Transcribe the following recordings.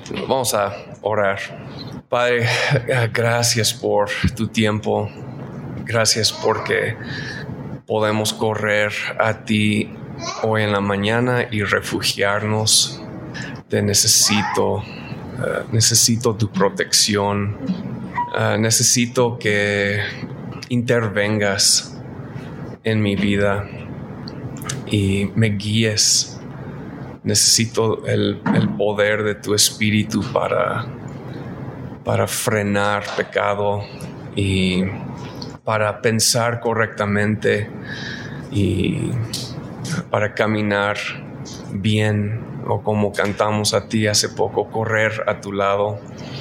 Vamos a orar. Padre, gracias por tu tiempo. Gracias porque podemos correr a ti hoy en la mañana y refugiarnos. Te necesito. Necesito tu protección. Necesito que intervengas en mi vida y me guíes. Necesito el poder de tu espíritu para frenar pecado y para pensar correctamente y para caminar bien, o como cantamos a ti hace poco, correr a tu lado.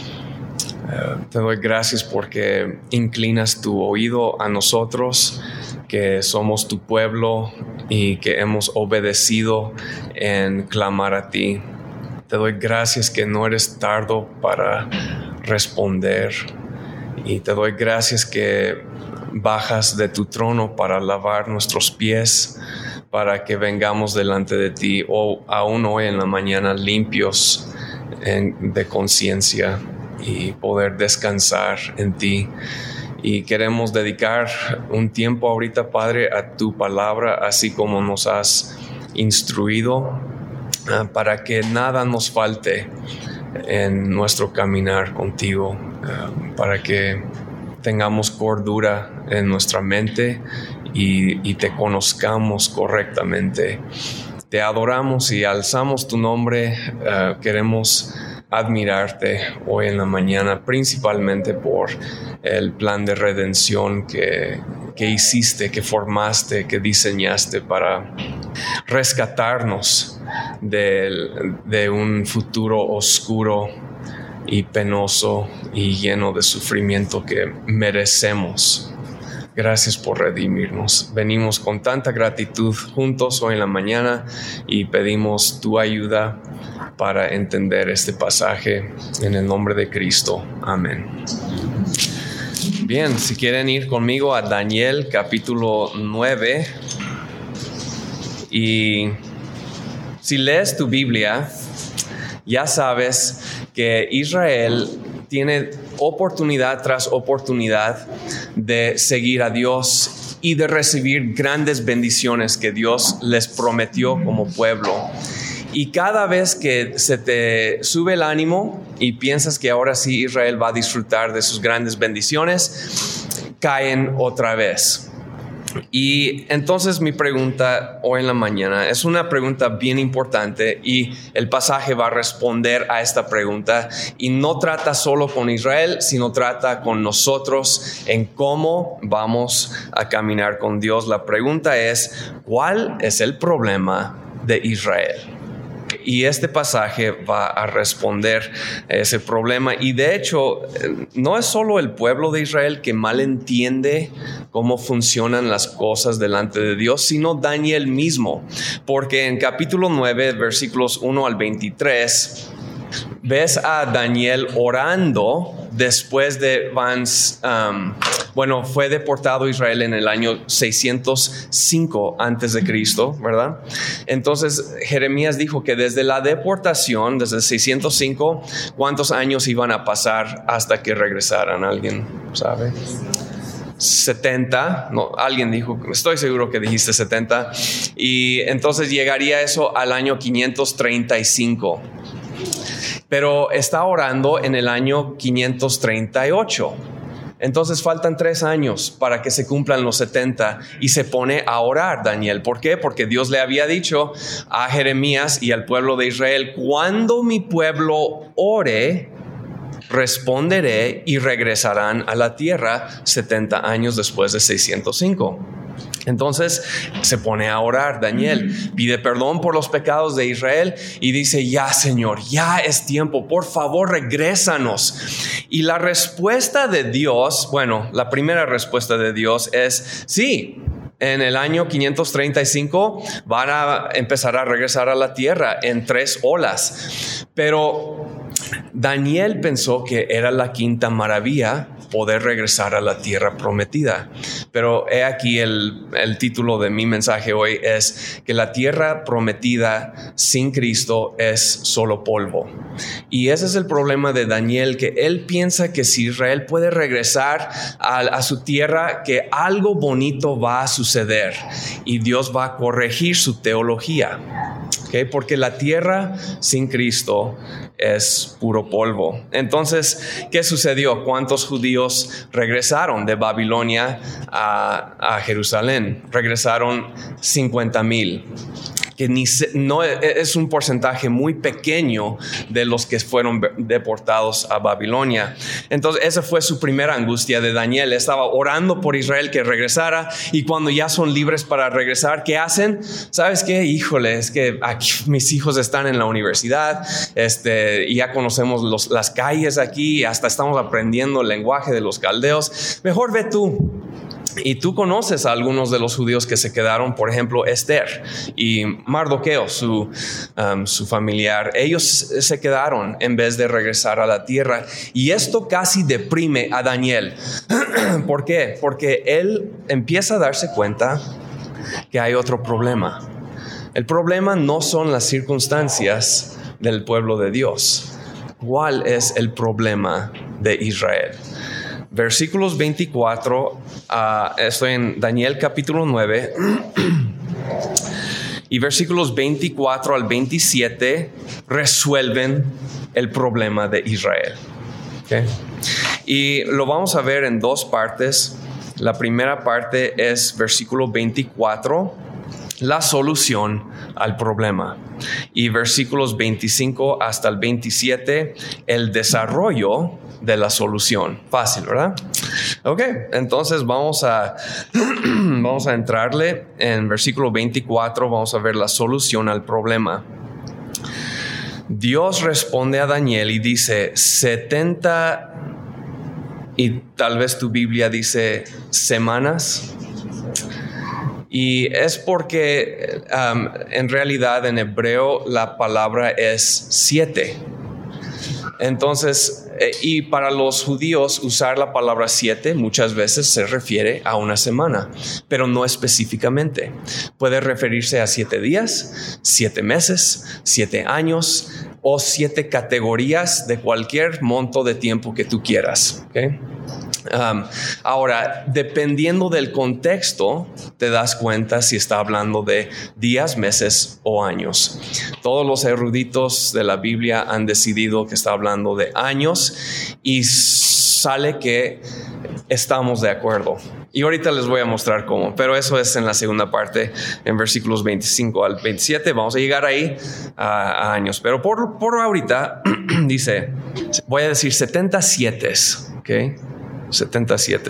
Te doy gracias porque inclinas tu oído a nosotros, que somos tu pueblo y que hemos obedecido en clamar a ti. Te doy gracias que no eres tardo para responder, y te doy gracias que bajas de tu trono para lavar nuestros pies, para que vengamos delante de ti, o aún hoy en la mañana limpios de conciencia y poder descansar en ti. Y queremos dedicar un tiempo ahorita, Padre, a tu palabra, así como nos has instruido, para que nada nos falte en nuestro caminar contigo, para que tengamos cordura en nuestra mente y te conozcamos correctamente. Te adoramos y alzamos tu nombre. Queremos admirarte hoy en la mañana, principalmente por el plan de redención que hiciste, que formaste, que diseñaste para rescatarnos de un futuro oscuro y penoso y lleno de sufrimiento que merecemos. Gracias por redimirnos. Venimos con tanta gratitud juntos hoy en la mañana y pedimos tu ayuda para entender este pasaje en el nombre de Cristo. Amén. Bien, si quieren ir conmigo a Daniel capítulo 9, y si lees tu Biblia, ya sabes que Israel tiene oportunidad tras oportunidad de seguir a Dios y de recibir grandes bendiciones que Dios les prometió como pueblo. Y cada vez que se te sube el ánimo y piensas que ahora sí Israel va a disfrutar de sus grandes bendiciones, caen otra vez. Y entonces mi pregunta hoy en la mañana es una pregunta bien importante, y el pasaje va a responder a esta pregunta, y no trata solo con Israel, sino trata con nosotros en cómo vamos a caminar con Dios. La pregunta es: ¿cuál es el problema de Israel? Y este pasaje va a responder a ese problema. Y de hecho, no es solo el pueblo de Israel que malentiende cómo funcionan las cosas delante de Dios, sino Daniel mismo. Porque en capítulo 9, versículos 1 al 23, ves a Daniel orando después de fue deportado Israel en el año 605 antes de Cristo, ¿verdad? Entonces Jeremías dijo que desde la deportación, desde 605, ¿cuántos años iban a pasar hasta que regresaran? ¿Alguien sabe? 70, no, alguien dijo, estoy seguro que dijiste 70, y entonces llegaría eso al año 535. Pero está orando en el año 538. Entonces faltan 3 años para que se cumplan los 70, y se pone a orar Daniel. ¿Por qué? Porque Dios le había dicho a Jeremías y al pueblo de Israel: cuando mi pueblo ore, responderé y regresarán a la tierra 70 años después de 605. Entonces se pone a orar Daniel, pide perdón por los pecados de Israel y dice: ya, Señor, ya es tiempo, por favor regrésanos. Y la respuesta de Dios, la primera respuesta de Dios es: sí, en el año 535 van a empezar a regresar a la tierra en 3 olas. Pero Daniel pensó que era la quinta maravilla poder regresar a la tierra prometida. Pero he aquí el título de mi mensaje hoy es que la tierra prometida sin Cristo es solo polvo. Y ese es el problema de Daniel, que él piensa que si Israel puede regresar a su tierra, que algo bonito va a suceder y Dios va a corregir su teología. ¿Okay? Porque la tierra sin Cristo es puro polvo. Entonces, ¿qué sucedió? ¿Cuántos judíos regresaron de Babilonia a Jerusalén? Regresaron 50,000. Que no es un porcentaje muy pequeño de los que fueron deportados a Babilonia. Entonces esa fue su primera angustia de Daniel. Estaba orando por Israel que regresara, y cuando ya son libres para regresar, ¿qué hacen? ¿Sabes qué? Híjole, es que aquí mis hijos están en la universidad, y ya conocemos las calles aquí, hasta estamos aprendiendo el lenguaje de los caldeos. Mejor ve tú. Y tú conoces a algunos de los judíos que se quedaron, por ejemplo, Esther y Mardoqueo, su familiar. Ellos se quedaron en vez de regresar a la tierra. Y esto casi deprime a Daniel. ¿Por qué? Porque él empieza a darse cuenta que hay otro problema. El problema no son las circunstancias del pueblo de Dios. ¿Cuál es el problema de Israel? Versículos 24, estoy en Daniel capítulo 9, y versículos 24 al 27 resuelven el problema de Israel. ¿Okay? Y lo vamos a ver en dos partes. La primera parte es versículo 24, la solución al problema. Y versículos 25 hasta el 27, el desarrollo de la solución. Fácil, ¿verdad? Ok, entonces vamos a entrarle en versículo 24, vamos a ver la solución al problema. Dios responde a Daniel y dice 70, y tal vez tu Biblia dice semanas. Y es porque en realidad en hebreo la palabra es 7. Entonces, y para los judíos usar la palabra 7 muchas veces se refiere a una semana, pero no específicamente. Puede referirse a 7 días, 7 meses, 7 años o 7 categorías de cualquier monto de tiempo que tú quieras. ¿Okay? Ahora, dependiendo del contexto, te das cuenta si está hablando de días, meses o años. Todos los eruditos de la Biblia han decidido que está hablando de años, y sale que estamos de acuerdo. Y ahorita les voy a mostrar cómo, pero eso es en la segunda parte, en versículos 25 al 27. Vamos a llegar ahí a años, pero por ahorita dice, voy a decir 77, ¿ok? 77.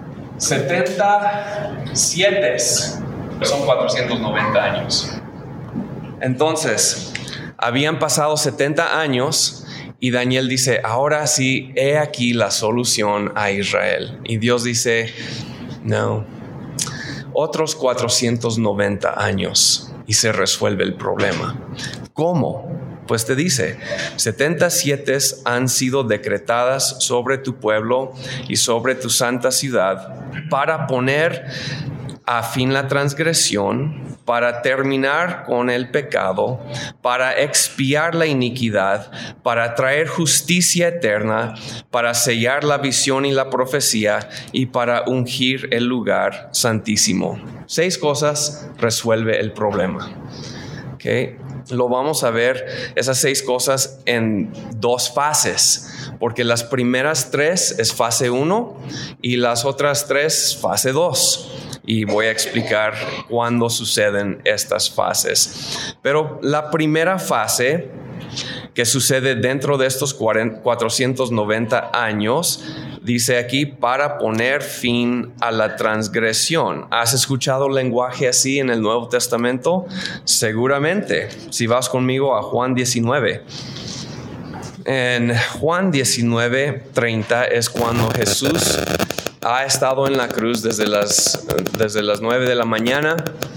77 son 490 años. Entonces, habían pasado 70 años y Daniel dice, ahora sí, he aquí la solución a Israel. Y Dios dice, no, otros 490 años y se resuelve el problema. ¿Cómo? Pues te dice, 77 han sido decretadas sobre tu pueblo y sobre tu santa ciudad para poner a fin la transgresión, para terminar con el pecado, para expiar la iniquidad, para traer justicia eterna, para sellar la visión y la profecía y para ungir el lugar santísimo. 6 cosas resuelve el problema. ¿Okay? Lo vamos a ver, esas 6 cosas en 2 fases, porque las primeras 3 es fase 1 y las otras 3 fase 2. Y voy a explicar cuándo suceden estas fases. Pero la primera fase que sucede dentro de estos 490 años, dice aquí, para poner fin a la transgresión. ¿Has escuchado lenguaje así en el Nuevo Testamento? Seguramente. Si vas conmigo a Juan 19. En Juan 19:30 es cuando Jesús ha estado en la cruz desde las 9 de la mañana.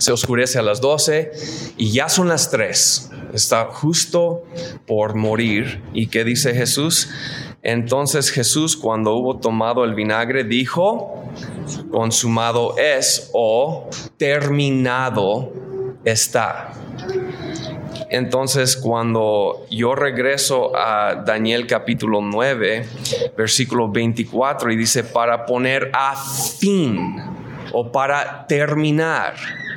Se oscurece a las 12 y ya son las 3. Está justo por morir. ¿Y qué dice Jesús? Entonces Jesús, cuando hubo tomado el vinagre, dijo: consumado es, o terminado está. Entonces, cuando yo regreso a Daniel capítulo 9, versículo 24, y dice: para poner a fin o para terminar.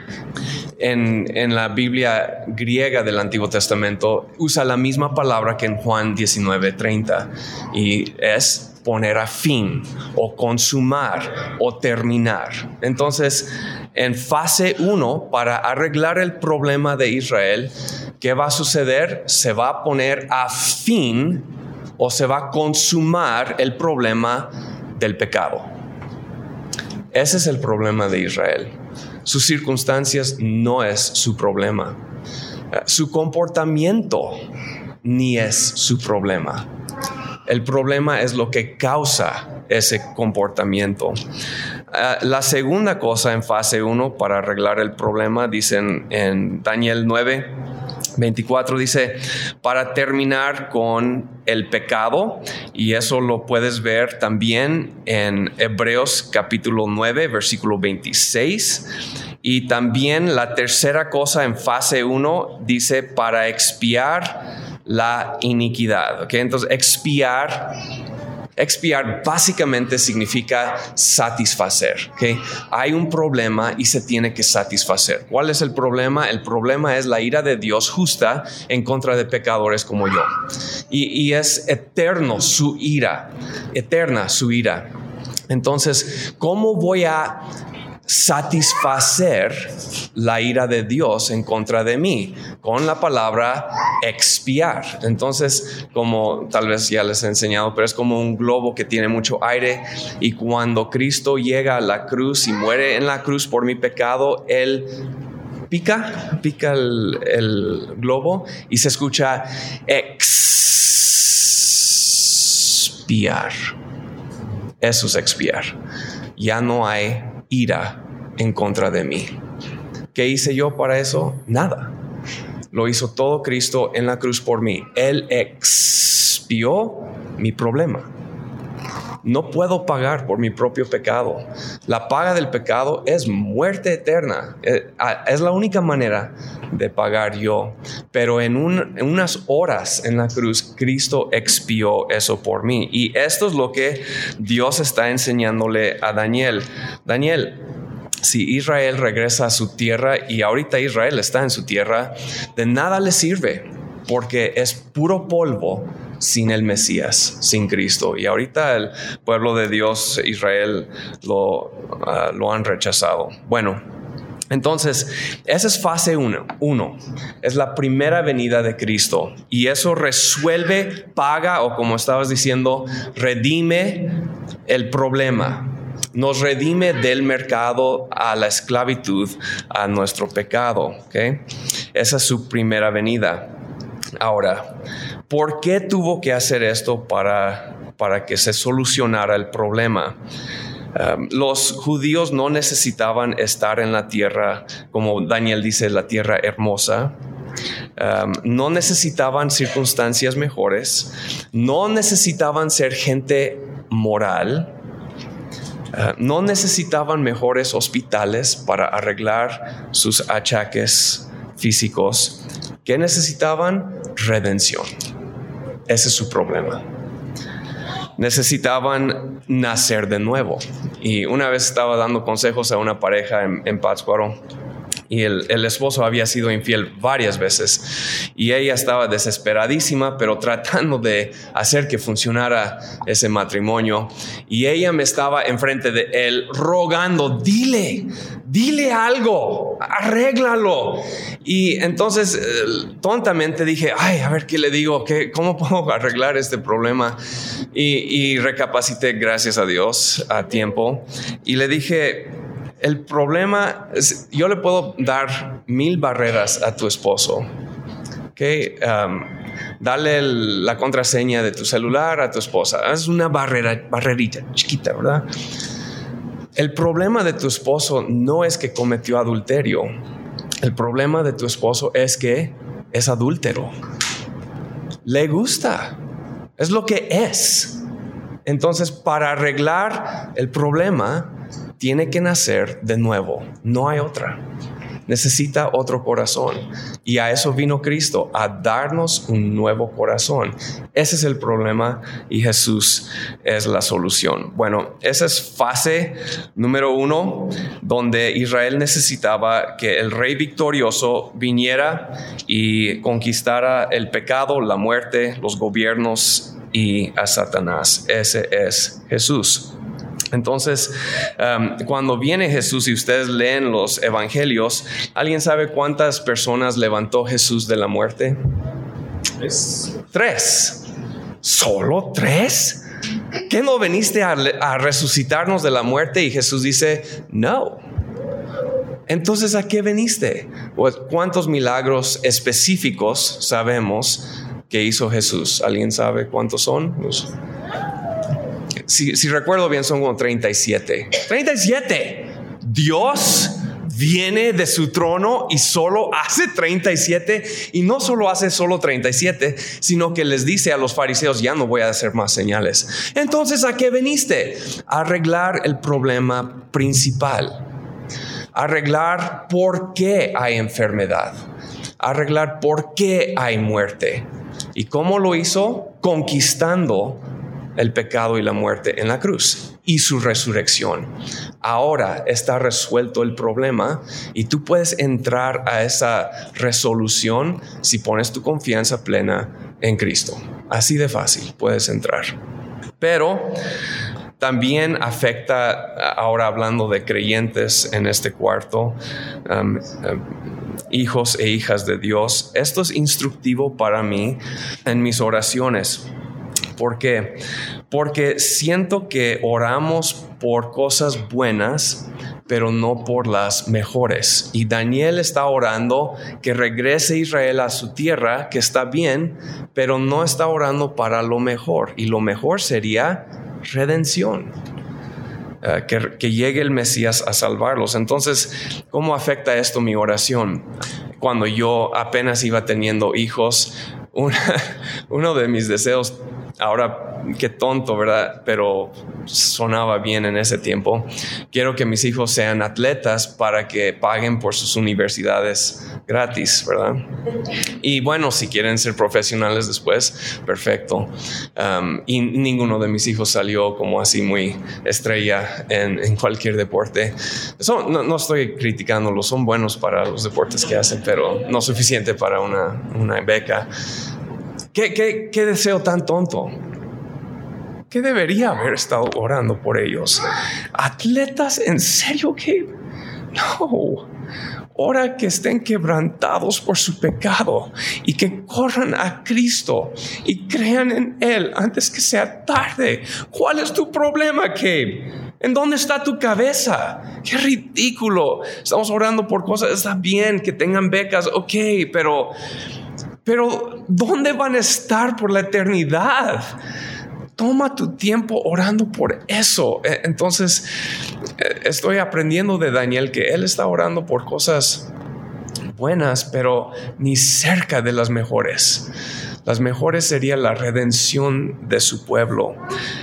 En la Biblia griega del Antiguo Testamento usa la misma palabra que en Juan 19:30, y es poner a fin o consumar o terminar. Entonces, en fase 1, para arreglar el problema de Israel, ¿qué va a suceder? Se va a poner a fin o se va a consumar el problema del pecado. Ese es el problema de Israel. Sus circunstancias no es su problema. Su comportamiento ni es su problema. El problema es lo que causa ese comportamiento. La segunda cosa en fase 1 para arreglar el problema, dicen en Daniel 9:24, dice: para terminar con el pecado. Y eso lo puedes ver también en Hebreos capítulo 9, versículo 26. Y también la tercera cosa en fase 1 dice: para expiar la iniquidad. ¿Okay? Entonces, expiar básicamente significa satisfacer. ¿Okay? Hay un problema y se tiene que satisfacer. ¿Cuál es el problema? El problema es la ira de Dios justa en contra de pecadores como yo. Y es eterna su ira. Entonces, ¿cómo voy a satisfacer la ira de Dios en contra de mí? Con la palabra expiar. Entonces, como tal vez ya les he enseñado, pero es como un globo que tiene mucho aire, y cuando Cristo llega a la cruz y muere en la cruz por mi pecado, Él pica el globo y se escucha expiar. Eso es expiar. Ya no hay ira en contra de mí. ¿Qué hice yo para eso? Nada. Lo hizo todo Cristo en la cruz por mí. Él expió mi problema. No puedo pagar por mi propio pecado. La paga del pecado es muerte eterna. Es la única manera de pagar yo. Pero en unas horas en la cruz, Cristo expió eso por mí. Y esto es lo que Dios está enseñándole a Daniel. Daniel, si Israel regresa a su tierra, y ahorita Israel está en su tierra, de nada le sirve, porque es puro polvo sin el Mesías, sin Cristo. Y ahorita el pueblo de Dios, Israel, lo han rechazado. Bueno, entonces, esa es fase 1. Es la primera venida de Cristo. Y eso resuelve, paga, o como estabas diciendo, redime el problema. Nos redime del mercado a la esclavitud, a nuestro pecado. ¿Okay? Esa es su primera venida. Ahora, ¿por qué tuvo que hacer esto para que se solucionara el problema? Los judíos no necesitaban estar en la tierra, como Daniel dice, la tierra hermosa. No necesitaban circunstancias mejores. No necesitaban ser gente moral. No necesitaban mejores hospitales para arreglar sus achaques físicos. ¿Qué necesitaban? Redención. Ese es su problema. Necesitaban nacer de nuevo. Y una vez estaba dando consejos a una pareja en Pátzcuaro, y el esposo había sido infiel varias veces, y ella estaba desesperadísima, pero tratando de hacer que funcionara ese matrimonio. Y ella me estaba enfrente de él rogando: dile algo, arréglalo. Y entonces tontamente dije: a ver qué le digo, ¿cómo puedo arreglar este problema? Y recapacité, gracias a Dios, a tiempo, y le dije: el problema es, yo le puedo dar 1000 barreras a tu esposo. Okay? Dale la contraseña de tu celular a tu esposa. Es una barrerita chiquita, ¿verdad? El problema de tu esposo no es que cometió adulterio. El problema de tu esposo es que es adúltero. Le gusta. Es lo que es. Entonces, para arreglar el problema, tiene que nacer de nuevo. No hay otra. Necesita otro corazón. Y a eso vino Cristo, a darnos un nuevo corazón. Ese es el problema y Jesús es la solución. Bueno, esa es fase número 1, donde Israel necesitaba que el rey victorioso viniera y conquistara el pecado, la muerte, los gobiernos y a Satanás. Ese es Jesús. Entonces, cuando viene Jesús y ustedes leen los evangelios, ¿alguien sabe cuántas personas levantó Jesús de la muerte? 3. ¿Solo 3? ¿Qué no viniste a resucitarnos de la muerte? Y Jesús dice, no. Entonces, ¿a qué viniste? ¿Cuántos milagros específicos sabemos que hizo Jesús? ¿Alguien sabe cuántos son? Si recuerdo bien, son como 37. 37. Dios viene de su trono y solo hace 37. Y no solo hace solo 37, sino que les dice a los fariseos, ya no voy a hacer más señales. Entonces, ¿a qué viniste? A arreglar el problema principal. Arreglar por qué hay enfermedad. Arreglar por qué hay muerte. ¿Y cómo lo hizo? Conquistando el pecado y la muerte en la cruz y su resurrección. Ahora está resuelto el problema y tú puedes entrar a esa resolución si pones tu confianza plena en Cristo. Así de fácil puedes entrar. Pero también afecta, ahora hablando de creyentes en este cuarto, hijos e hijas de Dios. Esto es instructivo para mí en mis oraciones. ¿Por qué? Porque siento que oramos por cosas buenas, pero no por las mejores. Y Daniel está orando que regrese Israel a su tierra, que está bien, pero no está orando para lo mejor. Y lo mejor sería redención. Que llegue el Mesías a salvarlos. Entonces, ¿cómo afecta esto mi oración? Cuando yo apenas iba teniendo hijos, uno de mis deseos, ahora qué tonto, ¿verdad? Pero sonaba bien en ese tiempo. Quiero que mis hijos sean atletas para que paguen por sus universidades gratis, ¿verdad? Y bueno, si quieren ser profesionales después, perfecto. Y ninguno de mis hijos salió como así muy estrella en cualquier deporte. No estoy criticándolos, son buenos para los deportes que hacen, pero no suficiente para una beca. ¿Qué deseo tan tonto? ¿Qué debería haber estado orando por ellos? ¿Atletas? ¿En serio que? No. Ora que estén quebrantados por su pecado y que corran a Cristo y crean en Él antes que sea tarde. ¿Cuál es tu problema, Gabe? ¿En dónde está tu cabeza? ¡Qué ridículo! Estamos orando por cosas, está bien que tengan becas, ok, pero ¿dónde van a estar por la eternidad? Toma tu tiempo orando por eso. Entonces, estoy aprendiendo de Daniel que él está orando por cosas buenas, pero ni cerca de las mejores. Las mejores sería la redención de su pueblo.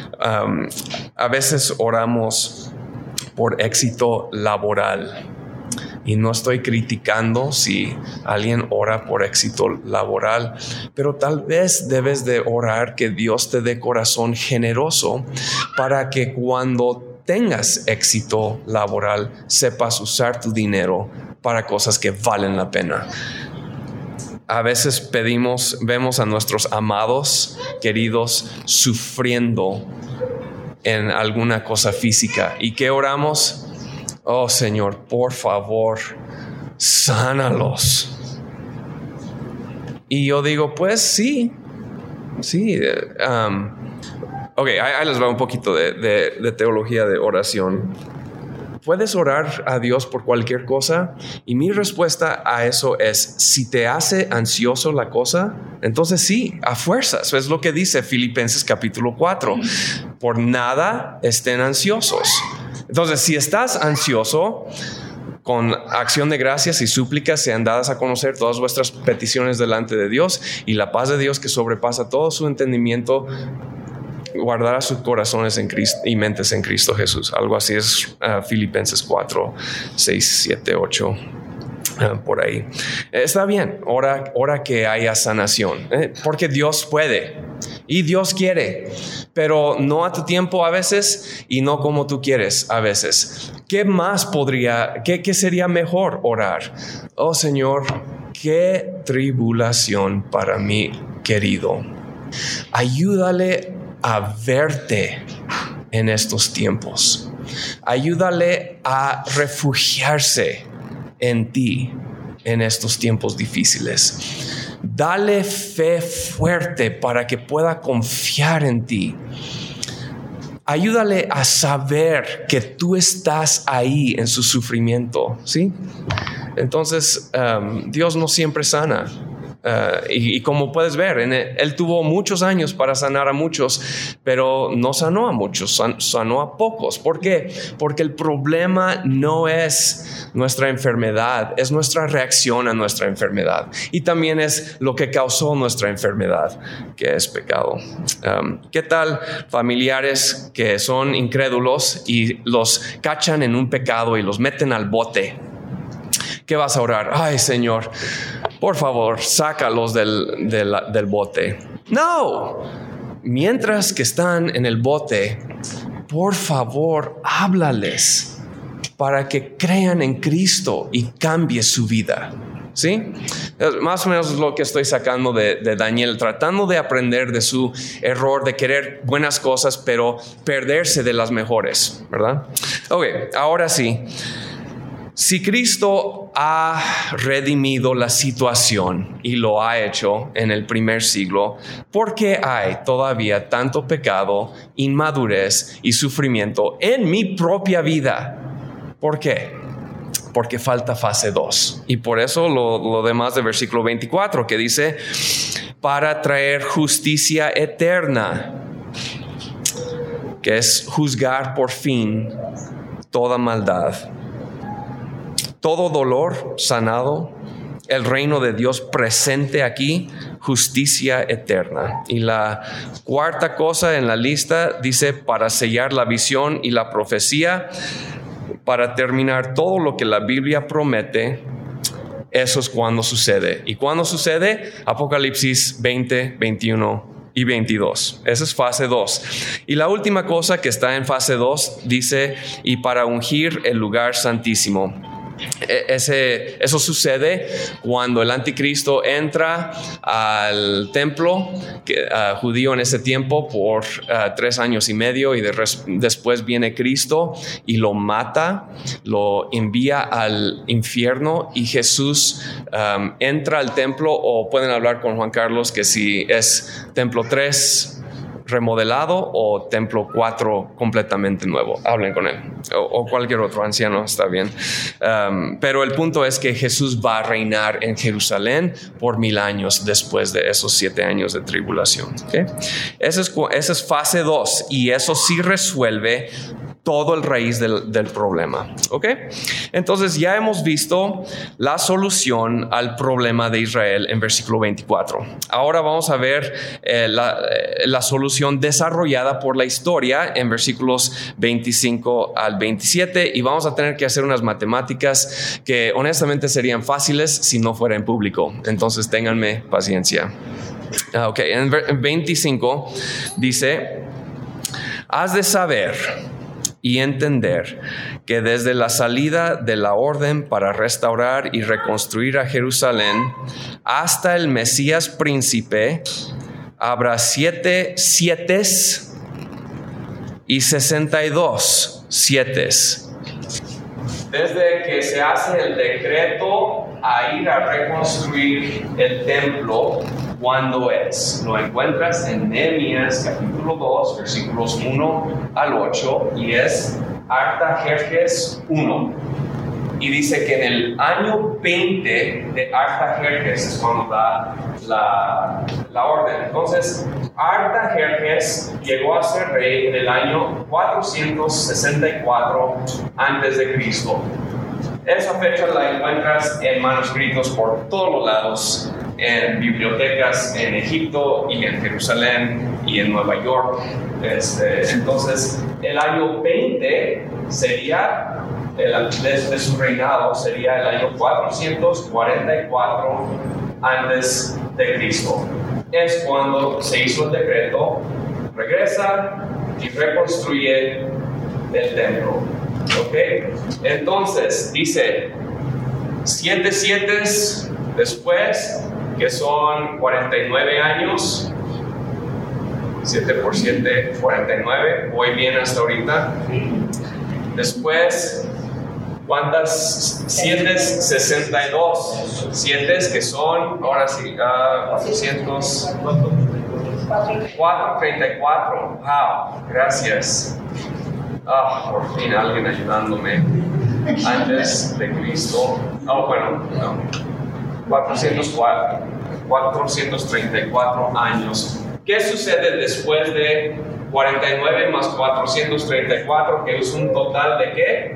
A veces oramos por éxito laboral. Y no estoy criticando si alguien ora por éxito laboral, pero tal vez debes de orar que Dios te dé corazón generoso para que cuando tengas éxito laboral sepas usar tu dinero para cosas que valen la pena. A veces vemos a nuestros amados, queridos, sufriendo en alguna cosa física. ¿Y qué oramos? Oh Señor, por favor, sánalos. Y yo digo, pues sí. Ok, ahí les va un poquito de teología de oración. ¿Puedes orar a Dios por cualquier cosa? Y mi respuesta a eso es, si te hace ansioso la cosa, entonces sí, a fuerzas. Es lo que dice Filipenses capítulo 4. Por nada estén ansiosos. Entonces, si estás ansioso, con acción de gracias y súplicas sean dadas a conocer todas vuestras peticiones delante de Dios, y la paz de Dios que sobrepasa todo su entendimiento guardará sus corazones en Cristo y mentes en Cristo Jesús. Algo así es Filipenses 4, 6, 7, 8. Por ahí. Está bien, ora que haya sanación, porque Dios puede y Dios quiere, pero no a tu tiempo a veces y no como tú quieres a veces. ¿Qué más qué sería mejor orar? Oh Señor, qué tribulación para mi querido. Ayúdale a verte en estos tiempos. Ayúdale a refugiarse en ti en estos tiempos difíciles. Dale fe fuerte para que pueda confiar en ti. Ayúdale a saber que tú estás ahí en su sufrimiento, ¿sí? Entonces, Dios no siempre sana. Y como puedes ver, él tuvo muchos años para sanar a muchos, pero no sanó a muchos, sanó a pocos. ¿Por qué? Porque el problema no es nuestra enfermedad, es nuestra reacción a nuestra enfermedad, y también es lo que causó nuestra enfermedad, que es pecado. ¿Qué tal familiares que son incrédulos y los cachan en un pecado y los meten al bote? ¿Qué vas a orar? Ay, Señor, por favor, sácalos del bote. No, mientras que están en el bote, por favor, háblales para que crean en Cristo y cambie su vida. ¿Sí? Más o menos es lo que estoy sacando de Daniel, tratando de aprender de su error de querer buenas cosas, pero perderse de las mejores, ¿verdad? Ok, ahora sí. Si Cristo ha redimido la situación y lo ha hecho en el primer siglo, ¿por qué hay todavía tanto pecado, inmadurez y sufrimiento en mi propia vida? ¿Por qué? Porque falta fase 2. Y por eso lo demás del versículo 24 que dice, para traer justicia eterna, que es juzgar por fin toda maldad. Todo dolor sanado, el reino de Dios presente aquí, justicia eterna. Y la cuarta cosa en la lista dice, para sellar la visión y la profecía, para terminar todo lo que la Biblia promete. Eso es cuando sucede. ¿Y cuándo sucede? Apocalipsis 20, 21 y 22. Esa es fase 2. Y la última cosa que está en fase 2 dice, y para ungir el lugar santísimo. Eso sucede cuando el anticristo entra al templo judío en ese tiempo por 3 años y medio, y después viene Cristo y lo mata, lo envía al infierno, y Jesús entra al templo, o pueden hablar con Juan Carlos que si es templo 3 remodelado o templo 4 completamente nuevo, hablen con él, o cualquier otro anciano, está bien. Pero el punto es que Jesús va a reinar en Jerusalén por 1000 años después de esos 7 años de tribulación. ¿Okay? Esa es fase 2, y eso sí resuelve todo el raíz del problema. ¿Ok? Entonces ya hemos visto la solución al problema de Israel en versículo 24. Ahora vamos a ver la solución desarrollada por la historia en versículos 25 al 27, y vamos a tener que hacer unas matemáticas que honestamente serían fáciles si no fuera en público. Entonces ténganme paciencia. Ok, en 25 dice, has de saber y entender que desde la salida de la orden para restaurar y reconstruir a Jerusalén hasta el Mesías príncipe habrá 7 sietes y 62 sietes. Desde que se hace el decreto a ir a reconstruir el templo, ¿cuándo es? Lo encuentras en Nehemías capítulo 2, versículos 1 al 8, y es Artajerjes 1. y dice que en el año 20 de Artajerjes es cuando da la orden. Entonces, Artajerjes llegó a ser rey en el año 464 antes de Cristo. Esa fecha la encuentras en manuscritos por todos los lados, en bibliotecas en Egipto y en Jerusalén y en Nueva York. Entonces, el año 20 sería, desde su reinado, sería el año 444 antes de Cristo. Es cuando se hizo el decreto, regresa y reconstruye el templo. ¿Ok? Entonces, dice 7 sietes después, que son 49 años. 7 por 7, 49. Voy bien hasta ahorita. Después, ¿cuántas sietes? 62 sietes, que son, ahora sí, 434. Wow, gracias. Por fin alguien ayudándome. Antes de Cristo. 434 años. ¿Qué sucede después de 49 más 434? Que es un total de ¿qué?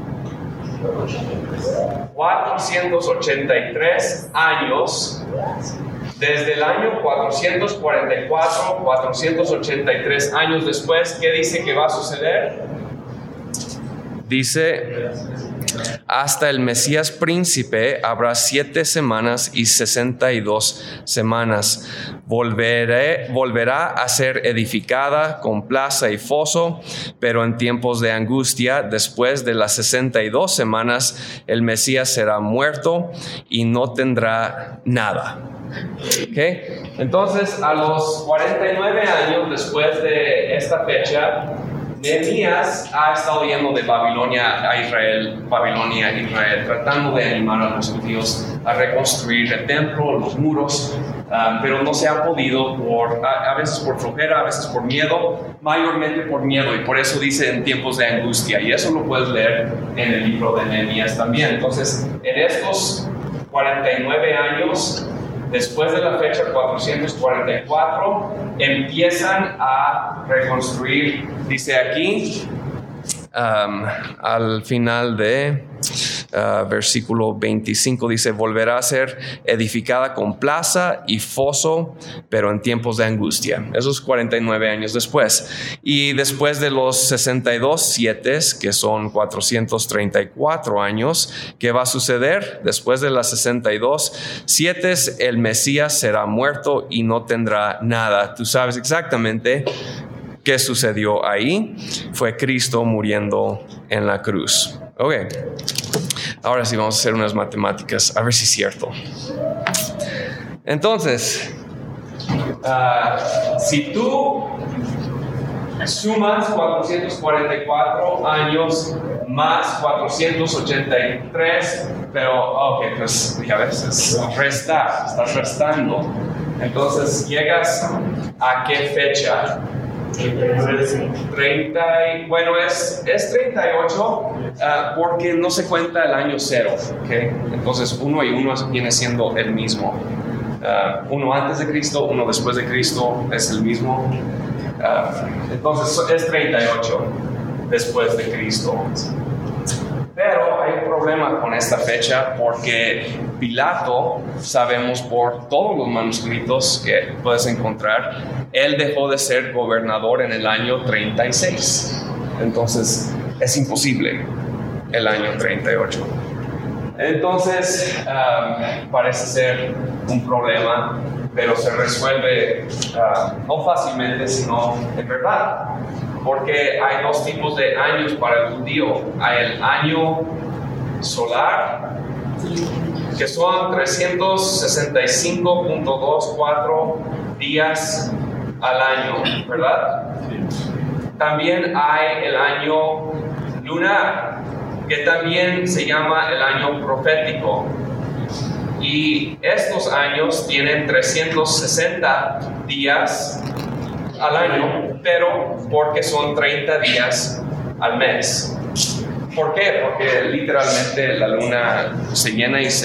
483 años. Desde el año 444, 483 años después, ¿qué dice que va a suceder? Dice, hasta el Mesías príncipe habrá 7 semanas y 62 semanas. Volverá a ser edificada con plaza y foso, pero en tiempos de angustia, después de las 62 semanas, el Mesías será muerto y no tendrá nada. ¿Okay? Entonces, a los 49 años después de esta fecha, Nehemías ha estado yendo de Babilonia a Israel, tratando de animar a los judíos a reconstruir el templo, los muros, pero no se ha podido, a veces por flojera, a veces por miedo, mayormente por miedo, y por eso dice en tiempos de angustia, y eso lo puedes leer en el libro de Nehemías también. Entonces, en estos 49 años, después de la fecha 444, empiezan a reconstruir, dice aquí, al final de versículo 25, dice, volverá a ser edificada con plaza y foso, pero en tiempos de angustia. Esos 49 años después. Y después de los 62 sietes, que son 434 años, ¿qué va a suceder? Después de las 62 sietes, el Mesías será muerto y no tendrá nada. Tú sabes exactamente qué sucedió ahí. Fue Cristo muriendo en la cruz. Ok. Ahora sí vamos a hacer unas matemáticas, a ver si es cierto. Entonces, si tú sumas 444 años más 483, pero pues ya ves, estás restando. Entonces llegas a qué fecha. 30, bueno, es 38 porque no se cuenta el año 0, ¿okay? Entonces 1 y 1 viene siendo el mismo. 1 antes de Cristo, 1 después de Cristo es el mismo. Entonces es 38 después de Cristo. Pero hay un problema con esta fecha porque Pilato, sabemos por todos los manuscritos que puedes encontrar, él dejó de ser gobernador en el año 36. Entonces es imposible el año 38. Entonces parece ser un problema, pero se resuelve no fácilmente, sino en verdad. Porque hay 2 tipos de años para el judío. Hay el año solar, que son 365.24 días al año, ¿verdad? También hay el año lunar, que también se llama el año profético. Y estos años tienen 360 días al año, pero porque son 30 días al mes. ¿Ok? ¿Por qué? Porque literalmente la luna se llena y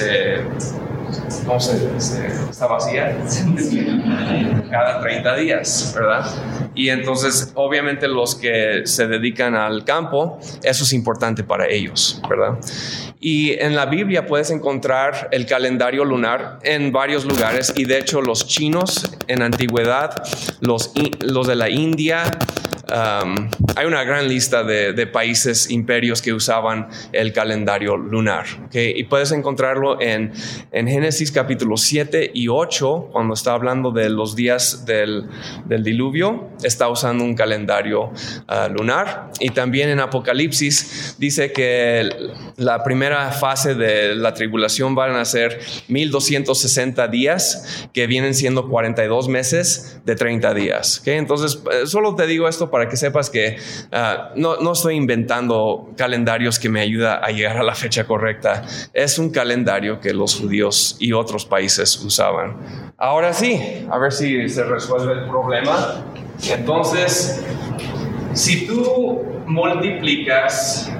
está vacía cada 30 días, ¿verdad? Y entonces, obviamente, los que se dedican al campo, eso es importante para ellos, ¿verdad? Y en la Biblia puedes encontrar el calendario lunar en varios lugares, y de hecho los chinos en antigüedad, los de la India, hay una gran lista de países, imperios que usaban el calendario lunar, ¿okay? Y puedes encontrarlo en Génesis capítulo 7 y 8, cuando está hablando de los días del diluvio, está usando un calendario lunar. Y también en Apocalipsis dice que la primera fase de la tribulación van a ser 1260 días, que vienen siendo 42 meses de 30 días, ¿okay? Entonces, solo te digo esto para que sepas que no estoy inventando calendarios que me ayuda a llegar a la fecha correcta. Es un calendario que los judíos y otros países usaban. Ahora sí, a ver si se resuelve el problema. Entonces, si tú multiplicas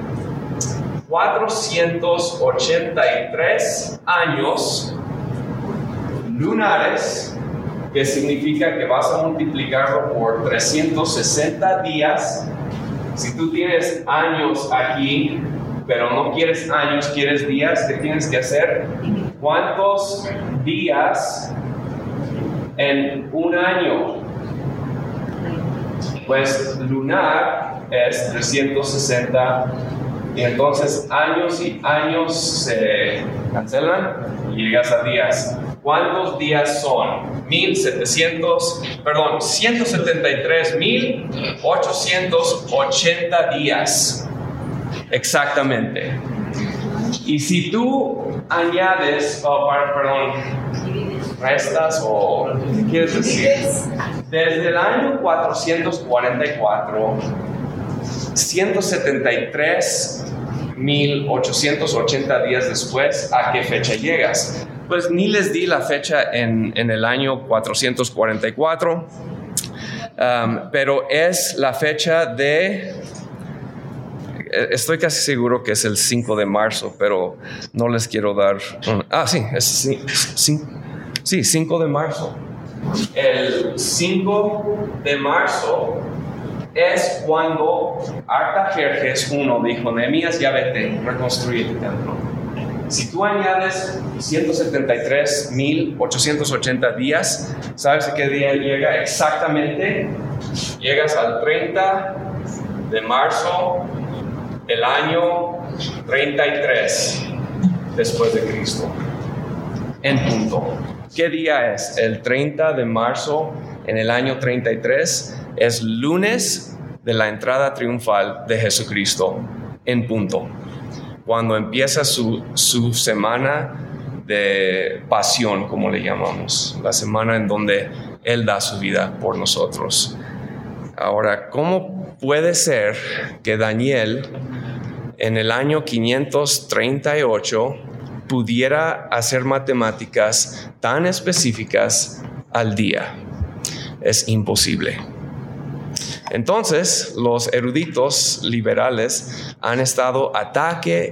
483 años lunares, que significa que vas a multiplicarlo por 360 días. Si tú tienes años aquí, pero no quieres años, quieres días, ¿qué tienes que hacer? ¿Cuántos días en un año? Pues lunar es 360, y entonces años y años se cancelan y llegas a días. ¿Cuántos días son? 173.880 días. Exactamente. Y si tú añades, restas o ¿qué quieres decir? Desde el año 444, 173.880 días después, ¿a qué fecha llegas? Pues ni les di la fecha en el año 444, pero es la fecha de... Estoy casi seguro que es el 5 de marzo, pero no les quiero dar... Sí, 5 de marzo. El 5 de marzo es cuando Artajerjes I dijo: Nehemías, ya vete, reconstruye el templo. Si tú añades 173.880 días, ¿sabes a qué día llega exactamente? Llegas al 30 de marzo del año 33 después de Cristo, en punto. ¿Qué día es? El 30 de marzo en el año 33 es lunes de la entrada triunfal de Jesucristo, en punto, cuando empieza su semana de pasión, como le llamamos, la semana en donde Él da su vida por nosotros. Ahora, ¿cómo puede ser que Daniel en el año 538 pudiera hacer matemáticas tan específicas al día? Es imposible. Entonces, los eruditos liberales han estado ataque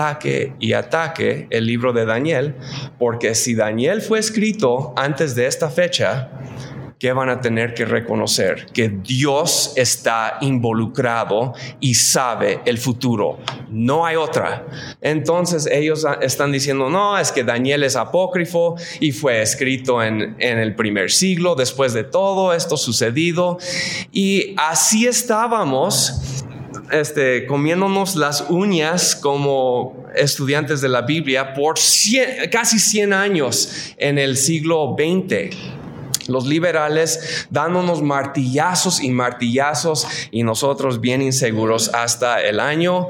el libro de Daniel, porque si Daniel fue escrito antes de esta fecha, ¿qué van a tener que reconocer? Que Dios está involucrado y sabe el futuro. No hay otra. Entonces ellos están diciendo: no, es que Daniel es apócrifo y fue escrito en el primer siglo, después de todo esto sucedido. Y así estábamos comiéndonos las uñas como estudiantes de la Biblia por casi 100 años en el siglo XX. Los liberales dándonos martillazos y nosotros bien inseguros hasta el año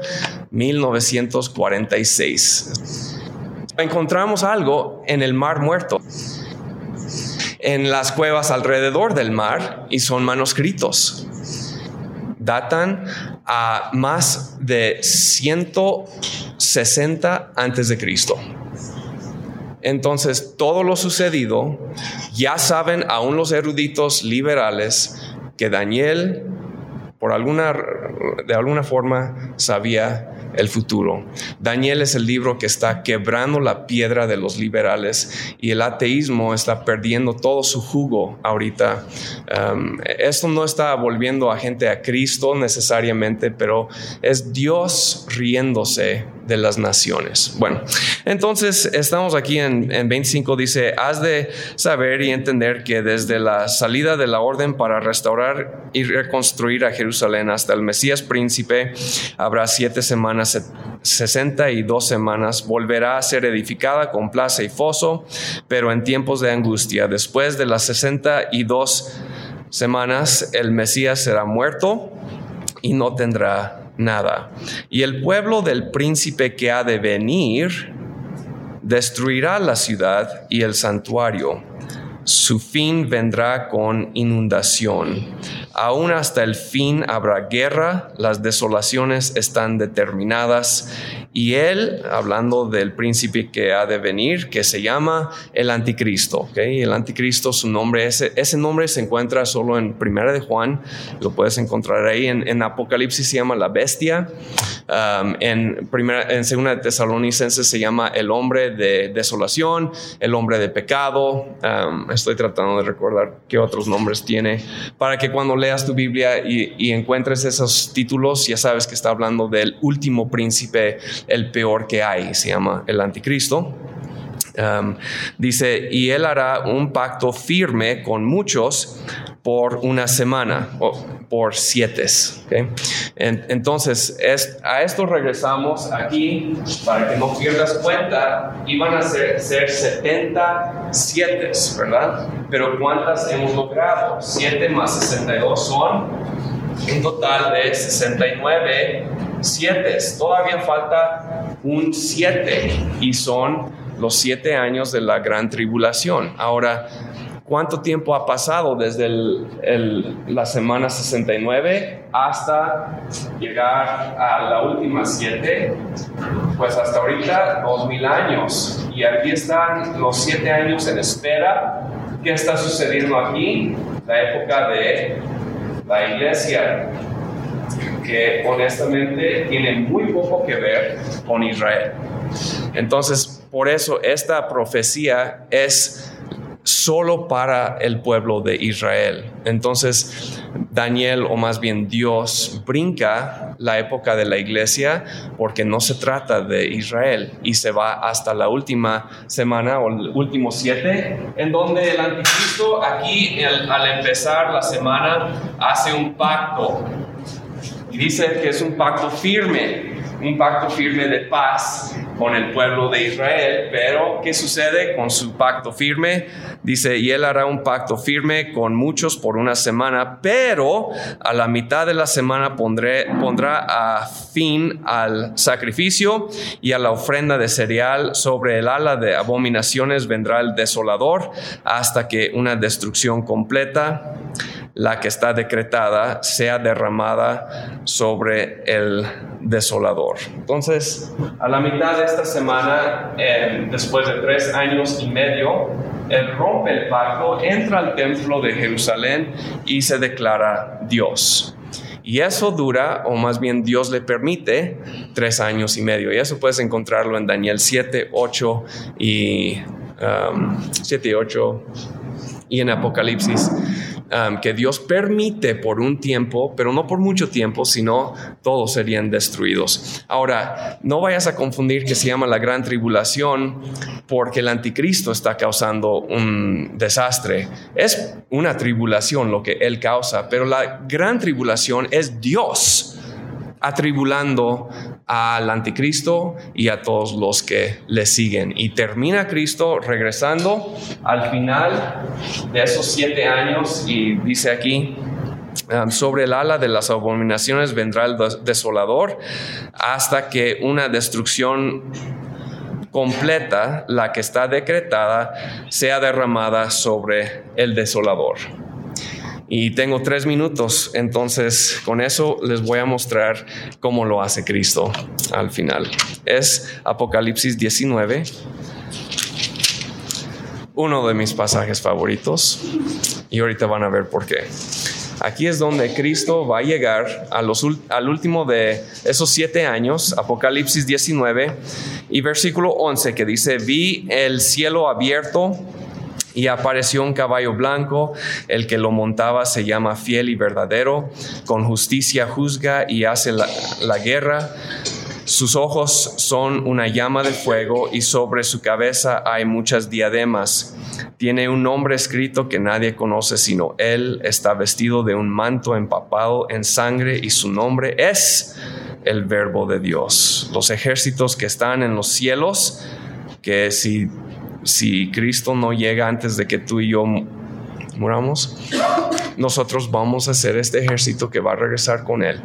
1946. Encontramos algo en el Mar Muerto, en las cuevas alrededor del mar, y son manuscritos. Datan a más de 160 antes de Cristo. Entonces, todo lo sucedido, ya saben aún los eruditos liberales que Daniel, de alguna forma, sabía el futuro. Daniel es el libro que está quebrando la piedra de los liberales y el ateísmo está perdiendo todo su jugo ahorita. Esto no está volviendo a gente a Cristo necesariamente, pero es Dios riéndose de las naciones. Bueno, entonces estamos aquí en 25, dice: has de saber y entender que desde la salida de la orden para restaurar y reconstruir a Jerusalén hasta el Mesías príncipe habrá 7 semanas, 62 semanas, volverá a ser edificada con plaza y foso, pero en tiempos de angustia. Después de las 62 semanas el Mesías será muerto y no tendrá nada. Y el pueblo del príncipe que ha de venir destruirá la ciudad y el santuario. Su fin vendrá con inundación. Aún hasta el fin habrá guerra, las desolaciones están determinadas. Y él, hablando del príncipe que ha de venir, que se llama el Anticristo. ¿Okay? El Anticristo, su nombre, ese nombre se encuentra solo en Primera de Juan, lo puedes encontrar ahí. En Apocalipsis se llama la bestia. En Segunda de Tesalonicenses se llama el hombre de desolación, el hombre de pecado. Estoy tratando de recordar qué otros nombres tiene, para que cuando leas tu Biblia y encuentres esos títulos, ya sabes que está hablando del último príncipe, el peor que hay, se llama el Anticristo. Dice: y él hará un pacto firme con muchos por una semana, o por 7. ¿Okay? Entonces, a esto regresamos aquí para que no pierdas cuenta. Iban a ser 77, ¿verdad? Pero ¿cuántas hemos logrado? 7 más 62 son un total de 69 7. Todavía falta un 7 y son los 7 años de la gran tribulación. Ahora, ¿cuánto tiempo ha pasado desde la semana 69 hasta llegar a la última 7? Pues hasta ahorita 2000 años. Y aquí están los 7 años en espera. ¿Qué está sucediendo aquí? La época de la iglesia, que honestamente tiene muy poco que ver con Israel. Entonces, por eso esta profecía es solo para el pueblo de Israel. Entonces, Daniel, o más bien Dios, brinca la época de la iglesia porque no se trata de Israel y se va hasta la última semana o el último 7, en donde el Anticristo aquí al empezar la semana hace un pacto y dice que es un pacto firme de paz con el pueblo de Israel. Pero ¿qué sucede con su pacto firme? Dice: y él hará un pacto firme con muchos por una semana, pero a la mitad de la semana pondrá a fin al sacrificio y a la ofrenda de cereal. Sobre el ala de abominaciones vendrá el desolador, hasta que una destrucción completa, la que está decretada, sea derramada sobre el desolador. Entonces, a la mitad de esta semana, después de 3 años y medio, él rompe el pacto, entra al templo de Jerusalén y se declara Dios. Y eso dura, o más bien Dios le permite, 3 años y medio. Y eso puedes encontrarlo en Daniel 7, 8 y 8 y en Apocalipsis. Que Dios permite por un tiempo, pero no por mucho tiempo, sino todos serían destruidos. Ahora, no vayas a confundir que se llama la gran tribulación porque el Anticristo está causando un desastre. Es una tribulación lo que él causa, pero la gran tribulación es Dios atribulando al Anticristo y a todos los que le siguen. Y termina Cristo regresando al final de esos 7 años y dice aquí: sobre el ala de las abominaciones vendrá el desolador, hasta que una destrucción completa, la que está decretada, sea derramada sobre el desolador. Y tengo 3 minutos, entonces con eso les voy a mostrar cómo lo hace Cristo al final. Es Apocalipsis 19, uno de mis pasajes favoritos, y ahorita van a ver por qué. Aquí es donde Cristo va a llegar al último de esos 7 años, Apocalipsis 19 y versículo 11, que dice: vi el cielo abierto y apareció un caballo blanco, el que lo montaba se llama Fiel y Verdadero, con justicia juzga y hace la guerra. Sus ojos son una llama de fuego y sobre su cabeza hay muchas diademas. Tiene un nombre escrito que nadie conoce sino él. Está vestido de un manto empapado en sangre y su nombre es el Verbo de Dios. Los ejércitos que están en los cielos, que si Cristo no llega antes de que tú y yo muramos, nosotros vamos a ser este ejército que va a regresar con él.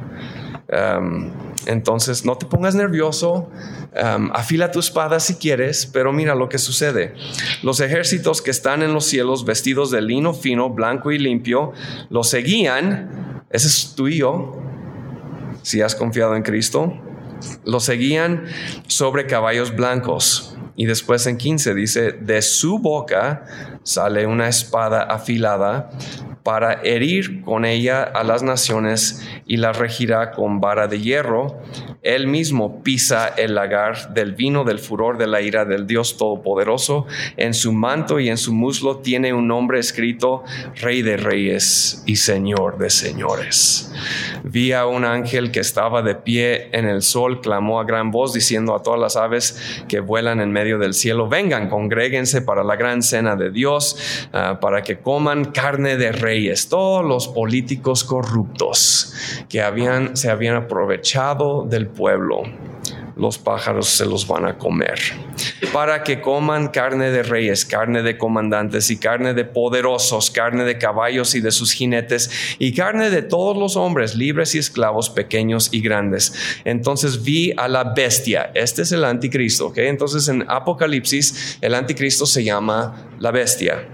Entonces no te pongas nervioso, afila tu espada si quieres, pero mira lo que sucede. Los ejércitos que están en los cielos vestidos de lino fino, blanco y limpio, los seguían. Ese es tú y yo, si has confiado en Cristo. Los seguían sobre caballos blancos. Y después en 15 dice: de su boca sale una espada afilada para herir con ella a las naciones y las regirá con vara de hierro. Él mismo pisa el lagar del vino del furor de la ira del Dios Todopoderoso. En su manto y en su muslo tiene un nombre escrito: Rey de Reyes y Señor de Señores. Vi a un ángel que estaba de pie en el sol, clamó a gran voz diciendo a todas las aves que vuelan en medio del cielo: vengan, congréguense para la gran cena de Dios, para que coman carne de reyes. Todos los políticos corruptos que se habían aprovechado del pueblo, los pájaros se los van a comer. Para que coman carne de reyes, carne de comandantes y carne de poderosos, carne de caballos y de sus jinetes y carne de todos los hombres, libres y esclavos, pequeños y grandes. Entonces vi a la bestia. Este es el anticristo, ¿ok? Entonces en Apocalipsis el anticristo se llama la bestia.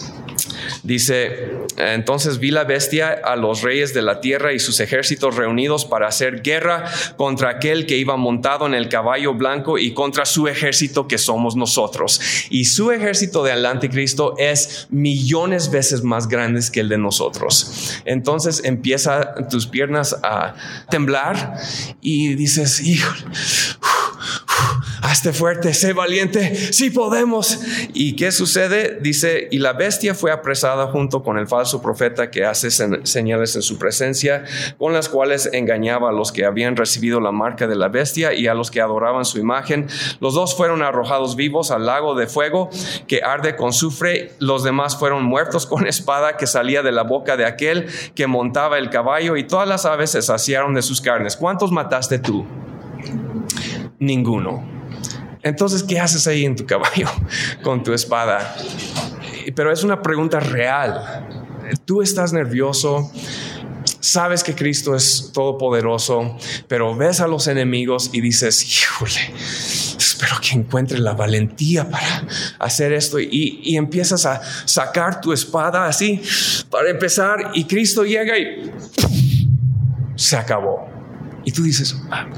Dice: entonces vi la bestia, a los reyes de la tierra y sus ejércitos reunidos para hacer guerra contra aquel que iba montado en el caballo blanco y contra su ejército, que somos nosotros. Y su ejército del anticristo es millones veces más grandes que el de nosotros. Entonces empieza tus piernas a temblar y dices: híjole, hazte fuerte, sé valiente, sí podemos. ¿Y qué sucede? Dice: y la bestia fue apresada junto con el falso profeta que hace señales en su presencia, con las cuales engañaba a los que habían recibido la marca de la bestia y a los que adoraban su imagen. Los dos fueron arrojados vivos al lago de fuego que arde con azufre. Los demás fueron muertos con espada que salía de la boca de aquel que montaba el caballo, y todas las aves se saciaron de sus carnes. ¿Cuántos mataste tú? Ninguno. Entonces, ¿qué haces ahí en tu caballo con tu espada? Pero es una pregunta real. Tú estás nervioso, sabes que Cristo es todopoderoso, pero ves a los enemigos y dices: híjole, espero que encuentre la valentía para hacer esto. Y empiezas a sacar tu espada así para empezar, y Cristo llega y se acabó. Y tú dices: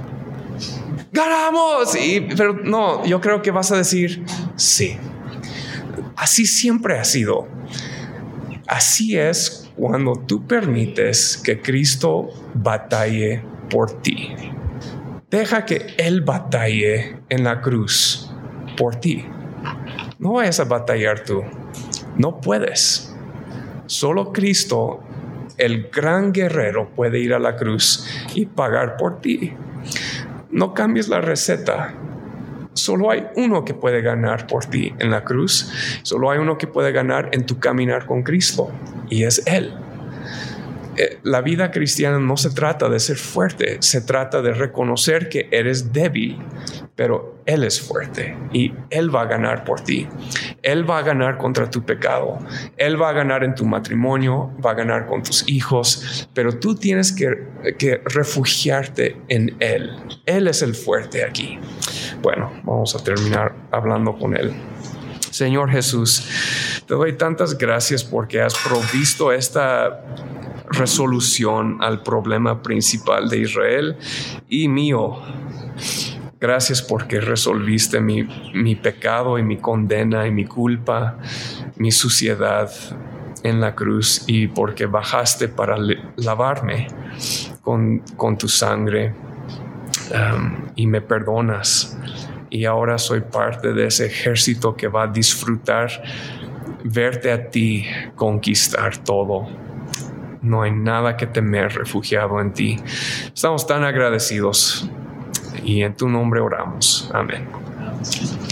¡ganamos! Pero no, yo creo que vas a decir: sí. Así siempre ha sido. Así es cuando tú permites que Cristo batalle por ti. Deja que Él batalle en la cruz por ti. No vayas a batallar tú. No puedes. Solo Cristo, el gran guerrero, puede ir a la cruz y pagar por ti. No cambies la receta. Solo hay uno que puede ganar por ti en la cruz. Solo hay uno que puede ganar en tu caminar con Cristo, y es Él. La vida cristiana no se trata de ser fuerte, se trata de reconocer que eres débil, pero Él es fuerte y Él va a ganar por ti. Él va a ganar contra tu pecado. Él va a ganar en tu matrimonio, va a ganar con tus hijos, pero tú tienes que refugiarte en Él. Él es el fuerte aquí. Bueno, vamos a terminar hablando con Él. Señor Jesús, te doy tantas gracias porque has provisto esta resolución al problema principal de Israel y mío. Gracias porque resolviste mi pecado y mi condena y mi culpa, mi suciedad. en la cruz y porque bajaste para lavarme con tu sangre, y me perdonas. Y ahora soy parte de ese ejército que va a disfrutar verte a ti conquistar todo. No hay nada que temer, refugiado en ti. Estamos tan agradecidos y en tu nombre oramos. Amén.